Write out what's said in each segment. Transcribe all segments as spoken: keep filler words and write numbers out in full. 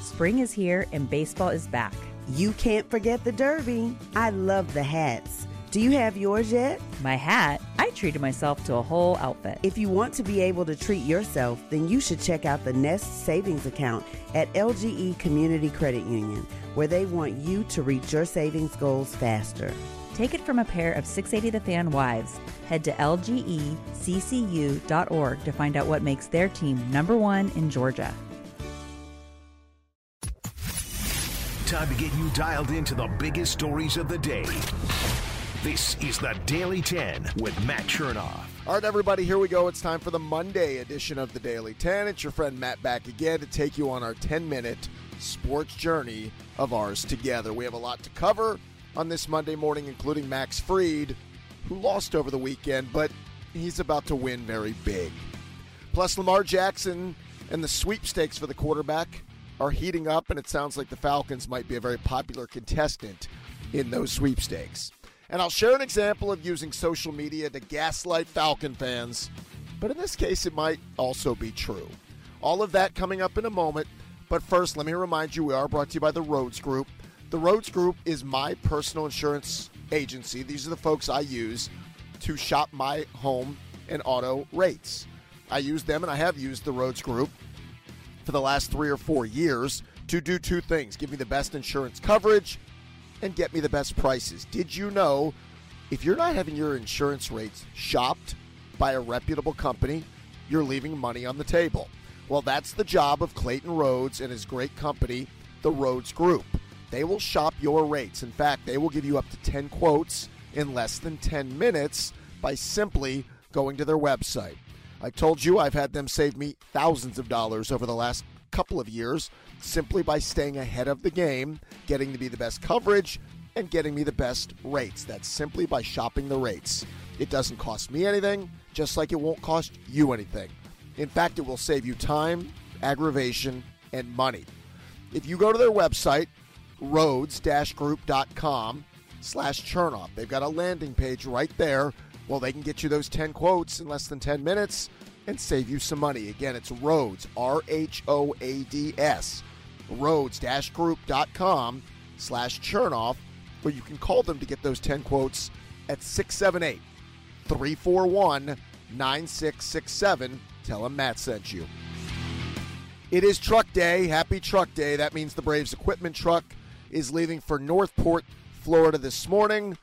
Spring is here and baseball is back. You can't forget the Derby. I love the hats. Do you have yours yet? My hat? I treated myself to a whole outfit. If you want to be able to treat yourself, then you should check out the Nest Savings Account at L G E Community Credit Union, where they want you to reach your savings goals faster. Take it from a pair of six eighty The Fan wives. Head to L G E C C U dot org to find out what makes their team number one in Georgia. Time to get you dialed into the biggest stories of the day. This is the Daily ten with Matt Chernoff. All right, everybody, here we go. It's time for the Monday edition of the Daily ten. It's your friend Matt back again to take you on our ten-minute sports journey of ours together. We have a lot to cover on this Monday morning, including Max Fried, who lost over the weekend, but he's about to win very big. Plus, Lamar Jackson and the sweepstakes for the quarterback are heating up, and it sounds like the Falcons might be a very popular contestant in those sweepstakes. And I'll share an example of using social media to gaslight Falcon fans, but in this case, it might also be true. All of that coming up in a moment, but first, let me remind you, we are brought to you by the Rhodes Group. The Rhodes Group is my personal insurance agency. These are the folks I use to shop my home and auto rates. I use them, and I have used the Rhodes Group for the last three or four years to do two things: give me the best insurance coverage and get me the best prices. Did you know if you're not having your insurance rates shopped by a reputable company, you're leaving money on the table? Well, that's the job of Clayton Rhodes and his great company, the Rhodes Group. They will shop your rates. In fact, they will give you up to ten quotes in less than ten minutes by simply going to their website. I told you I've had them save me thousands of dollars over the last couple of years simply by staying ahead of the game, getting to be the best coverage, and getting me the best rates. That's simply by shopping the rates. It doesn't cost me anything, just like it won't cost you anything. In fact, it will save you time, aggravation, and money. If you go to their website, rhodes-group.com slash Chernoff, they've got a landing page right there. Well, they can get you those ten quotes in less than ten minutes and save you some money. Again, it's Rhodes, R H O A D S, rhodes-group.com slash Chernoff, or you can call them to get those ten quotes at six seven eight, three four one, nine six six seven. Tell them Matt sent you. It is Truck Day. Happy Truck Day. That means the Braves equipment truck is leaving for Northport, Florida this morning,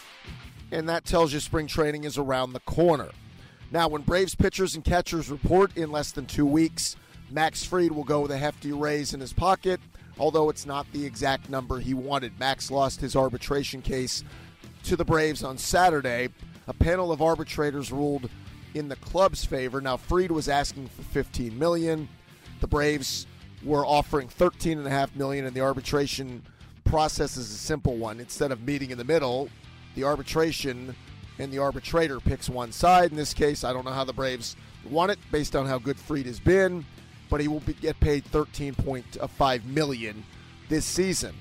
and that tells you spring training is around the corner. Now, when Braves pitchers and catchers report in less than two weeks, Max Fried will go with a hefty raise in his pocket, although it's not the exact number he wanted. Max lost his arbitration case to the Braves on Saturday. A panel of arbitrators ruled in the club's favor. Now, Fried was asking for fifteen million dollars. The Braves were offering thirteen point five million dollars, and the arbitration process is a simple one. Instead of meeting in the middle, the arbitration and the arbitrator picks one side. In this case, I don't know how the Braves want it based on how good Fried has been, but he will be, get paid thirteen point five million dollars this season.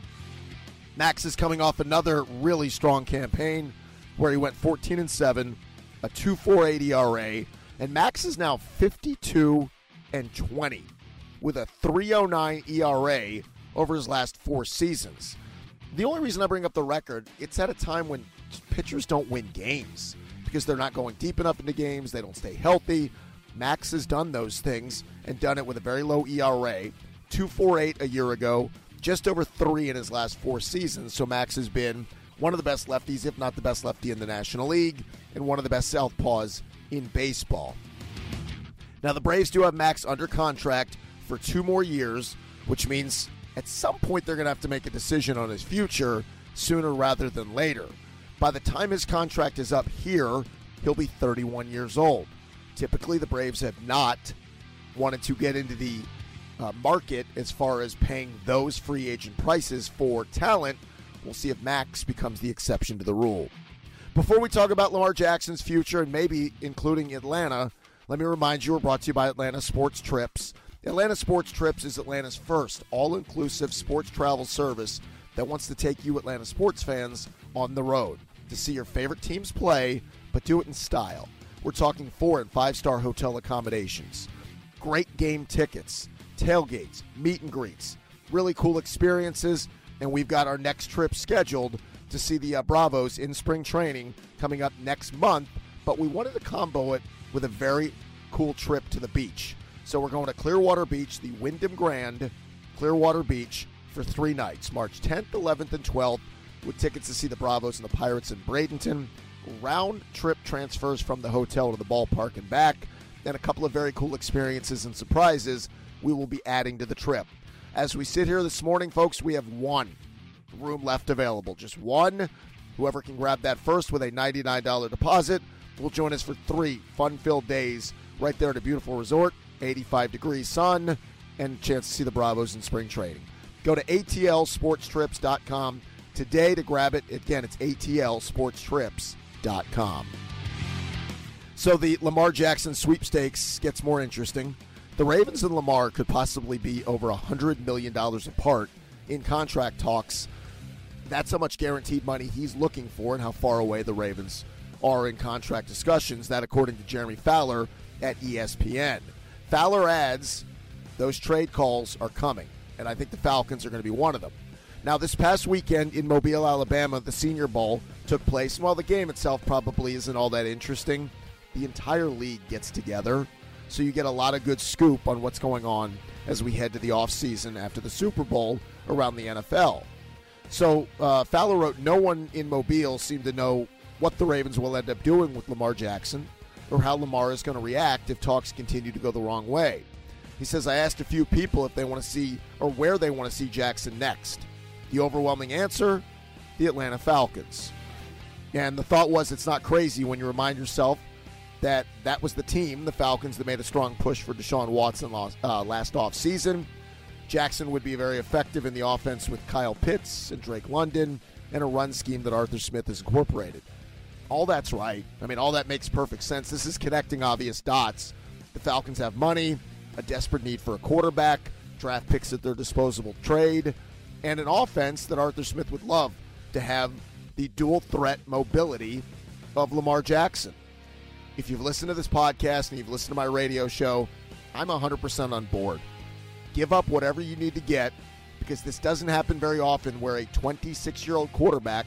Max is coming off another really strong campaign where he went fourteen and seven, a two point four eight E R A, and Max is now fifty-two and twenty with a three point oh nine E R A over his last four seasons. The only reason I bring up the record, it's at a time when pitchers don't win games because they're not going deep enough into games. They don't stay healthy. Max has done those things and done it with a very low E R A, two point four eight a year ago, just over three in his last four seasons. So Max has been one of the best lefties, if not the best lefty in the National League, and one of the best southpaws in baseball. Now, the Braves do have Max under contract for two more years, which means at some point they're going to have to make a decision on his future sooner rather than later. By the time his contract is up here, he'll be thirty-one years old. Typically, the Braves have not wanted to get into the uh, market as far as paying those free agent prices for talent. We'll see if Max becomes the exception to the rule. Before we talk about Lamar Jackson's future and maybe including Atlanta, let me remind you we're brought to you by Atlanta Sports Trips. Atlanta Sports Trips is Atlanta's first all-inclusive sports travel service that wants to take you Atlanta sports fans on the road to see your favorite teams play, but do it in style. We're talking four- and five-star hotel accommodations, great game tickets, tailgates, meet and greets, really cool experiences, and we've got our next trip scheduled to see the uh, Bravos in spring training coming up next month, but we wanted to combo it with a very cool trip to the beach. So we're going to Clearwater Beach, the Wyndham Grand Clearwater Beach, for three nights, March tenth, eleventh, and twelfth, with tickets to see the Bravos and the Pirates in Bradenton, round-trip transfers from the hotel to the ballpark and back, and a couple of very cool experiences and surprises we will be adding to the trip. As we sit here this morning, folks, we have one room left available, just one. Whoever can grab that first with a ninety-nine dollars deposit will join us for three fun-filled days right there at a beautiful resort, eighty-five degrees sun, and a chance to see the Bravos in spring training. Go to A T L sports trips dot com today to grab it. Again, it's A T L sports trips dot com. So the Lamar Jackson sweepstakes gets more interesting. The Ravens and Lamar could possibly be over one hundred million dollars apart in contract talks. That's how much guaranteed money he's looking for and how far away the Ravens are in contract discussions. That according to Jeremy Fowler at E S P N. Fowler adds those trade calls are coming, and I think the Falcons are going to be one of them. Now, this past weekend in Mobile, Alabama, the Senior Bowl took place, and while the game itself probably isn't all that interesting, the entire league gets together, so you get a lot of good scoop on what's going on as we head to the offseason after the Super Bowl around the N F L. So uh, Fowler wrote, no one in Mobile seemed to know what the Ravens will end up doing with Lamar Jackson or how Lamar is going to react if talks continue to go the wrong way. He says, I asked a few people if they want to see or where they want to see Jackson next. The overwhelming answer, the Atlanta Falcons. And the thought was it's not crazy when you remind yourself that that was the team, the Falcons, that made a strong push for Deshaun Watson last, uh, last offseason. Jackson would be very effective in the offense with Kyle Pitts and Drake London and a run scheme that Arthur Smith has incorporated. All that's right. I mean, all that makes perfect sense. This is connecting obvious dots. The Falcons have money, a desperate need for a quarterback, draft picks at their disposable trade, and an offense that Arthur Smith would love to have the dual threat mobility of Lamar Jackson. If you've listened to this podcast and you've listened to my radio show, I'm one hundred percent on board. Give up whatever you need to get, because this doesn't happen very often where a twenty-six-year-old quarterback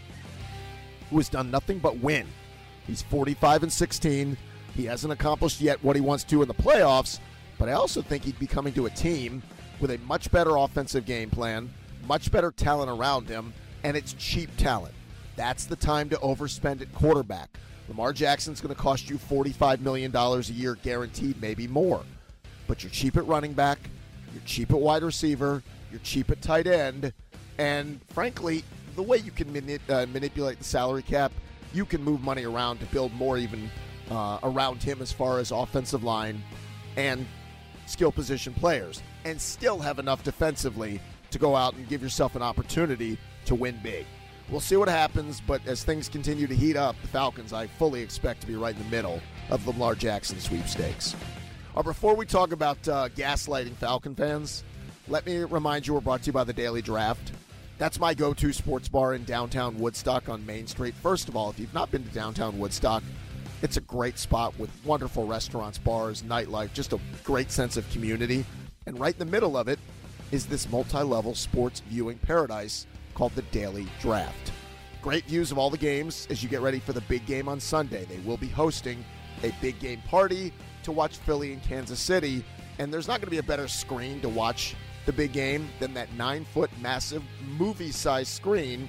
who has done nothing but win. He's forty-five and sixteen. He hasn't accomplished yet what he wants to in the playoffs, but I also think he'd be coming to a team with a much better offensive game plan, much better talent around him, and it's cheap talent. That's the time to overspend at quarterback. Lamar Jackson's going to cost you forty-five million dollars a year guaranteed, maybe more. But you're cheap at running back, you're cheap at wide receiver, you're cheap at tight end, and frankly, the way you can mani- uh, manipulate the salary cap, you can move money around to build more even uh, around him as far as offensive line and skill position players, and still have enough defensively to go out and give yourself an opportunity to win big. We'll see what happens, but as things continue to heat up, the Falcons, I fully expect to be right in the middle of the Lamar Jackson sweepstakes. Uh, before we talk about uh, gaslighting Falcon fans, let me remind you we're brought to you by the Daily Draft. That's my go-to sports bar in downtown Woodstock on Main Street. First of all, if you've not been to downtown Woodstock, it's a great spot with wonderful restaurants, bars, nightlife, just a great sense of community. And right in the middle of it is this multi-level sports viewing paradise called the Daily Draft. Great views of all the games as you get ready for the big game on Sunday. They will be hosting a big game party to watch Philly and Kansas City, and there's not going to be a better screen to watch the big game than that nine-foot massive movie-sized screen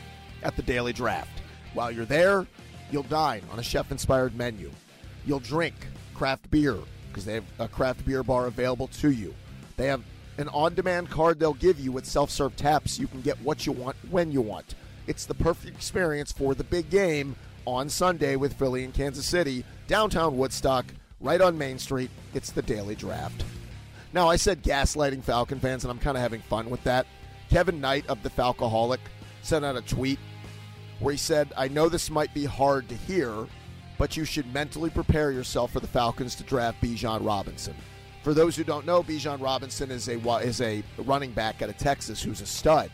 at the Daily Draft. While you're there, you'll dine on a chef-inspired menu. You'll drink craft beer because they have a craft beer bar available to you. They have an on-demand card they'll give you with self-serve taps so you can get what you want when you want. It's the perfect experience for the big game on Sunday with Philly and Kansas City, downtown Woodstock, right on Main Street. It's the Daily Draft. Now, I said gaslighting Falcon fans, and I'm kind of having fun with that. Kevin Knight of the Falcoholic sent out a tweet where he said, I know this might be hard to hear, but you should mentally prepare yourself for the Falcons to draft Bijan Robinson. For those who don't know, Bijan Robinson is a is a running back out of Texas who's a stud.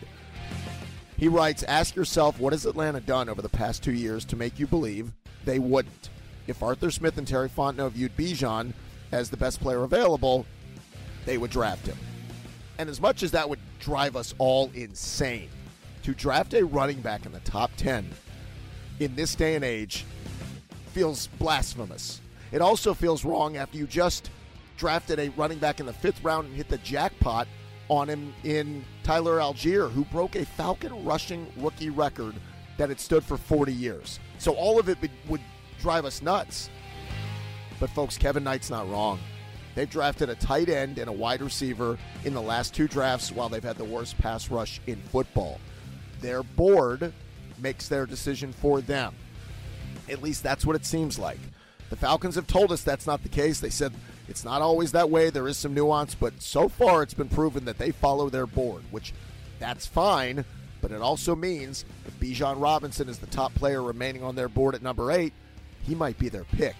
He writes, ask yourself, what has Atlanta done over the past two years to make you believe they wouldn't? If Arthur Smith and Terry Fontenot viewed Bijan as the best player available, they would draft him. And as much as that would drive us all insane, to draft a running back in the top ten in this day and age feels blasphemous. It also feels wrong after you just drafted a running back in the fifth round and hit the jackpot on him in Tyler Algier, who broke a Falcon rushing rookie record that had stood for forty years. So all of it would drive us nuts. But folks, Kevin Knight's not wrong. They've drafted a tight end and a wide receiver in the last two drafts while they've had the worst pass rush in football. Their board makes their decision for them. At least that's what it seems like. The Falcons have told us that's not the case. They said it's not always that way. There is some nuance, but so far it's been proven that they follow their board, which that's fine, but it also means if Bijan Robinson is the top player remaining on their board at number eight, he might be their pick.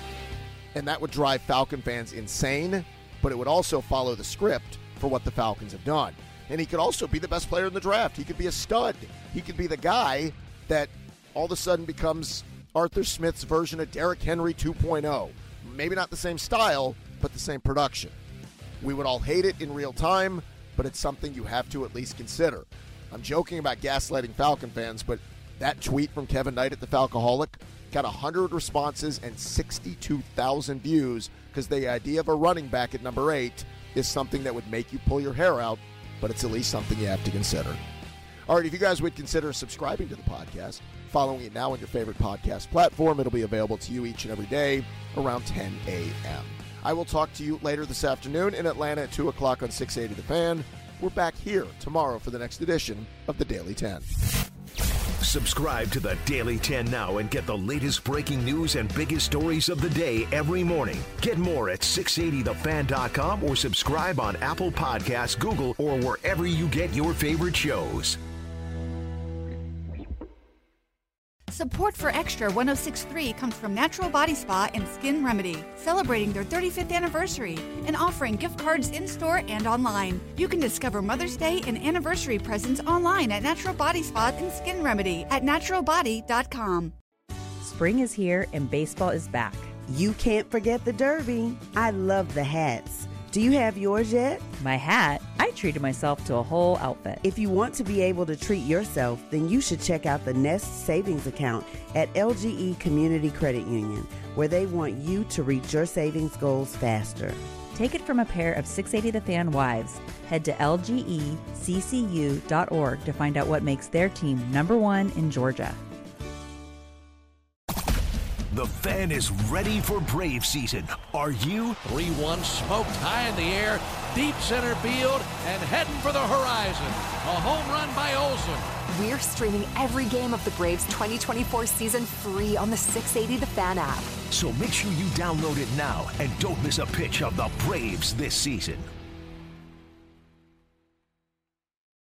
And that would drive Falcon fans insane, but it would also follow the script for what the Falcons have done. And he could also be the best player in the draft. He could be a stud. He could be the guy that all of a sudden becomes Arthur Smith's version of Derrick Henry two point oh. Maybe not the same style, but the same production. We would all hate it in real time, but it's something you have to at least consider. I'm joking about gaslighting Falcon fans, but that tweet from Kevin Knight at the Falcoholic got one hundred responses and sixty-two thousand views because the idea of a running back at number eight is something that would make you pull your hair out, but it's at least something you have to consider. All right, if you guys would consider subscribing to the podcast, following it now on your favorite podcast platform, it'll be available to you each and every day around ten a.m. I will talk to you later this afternoon in Atlanta at two o'clock on six eighty The Fan. We're back here tomorrow for the next edition of the Daily ten. Subscribe to the Daily ten now and get the latest breaking news and biggest stories of the day every morning. Get more at six eighty the fan dot com or subscribe on Apple Podcasts, Google, or wherever you get your favorite shows. Support for Extra one oh six point three comes from Natural Body Spa and Skin Remedy, celebrating their thirty-fifth anniversary and offering gift cards in-store and online. You can discover Mother's Day and anniversary presents online at Natural Body Spa and Skin Remedy at natural body dot com. Spring is here and baseball is back. You can't forget the Derby. I love the hats. Do you have yours yet? My hat? I treated myself to a whole outfit. If you want to be able to treat yourself, then you should check out the Nest Savings Account at L G E Community Credit Union, where they want you to reach your savings goals faster. Take it from a pair of six eighty The Fan wives. Head to L G E C C U dot org to find out what makes their team number one in Georgia. The Fan is ready for Brave season. Are you? three one smoked high in the air, deep center field, and heading for the horizon. A home run by Olsen. We're streaming every game of the Braves twenty twenty-four season free on the six eighty The Fan app. So make sure you download it now and don't miss a pitch of the Braves this season.